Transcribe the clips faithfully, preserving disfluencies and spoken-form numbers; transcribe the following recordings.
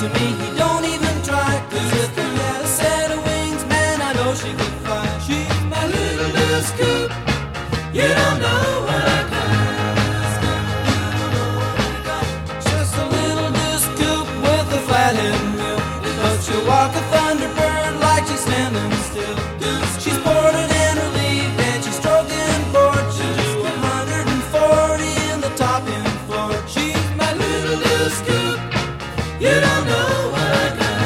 to me, he don't even try. Cause if he had a set of wings, man, I know she could fly. She's my little little scoop. You don't know what I got. Just a little disc coupe with a flathead wheel, but she'll walk a thunderbird like she's standing still. She's ported and relieved and she's stroking board. She'll do one hundred forty in the top end floor. She's my little disc coupe. You don't know what I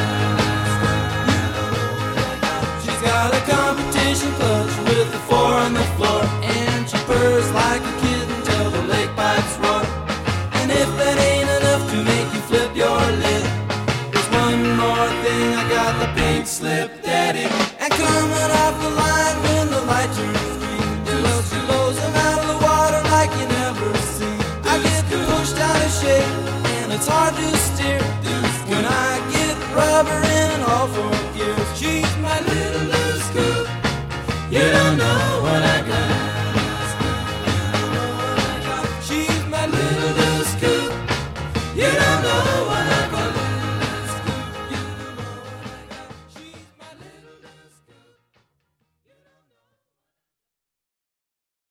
got. She's got a competition clutch with the four on the floor, and she purrs like a kitten till the lake pipes roar. And if that ain't enough to make you flip your lid, there's one more thing, I got the pink slip daddy. And coming off the line when the light turns green, well, she blows them out of the water like you never seen. I get pushed out of shape and it's hard to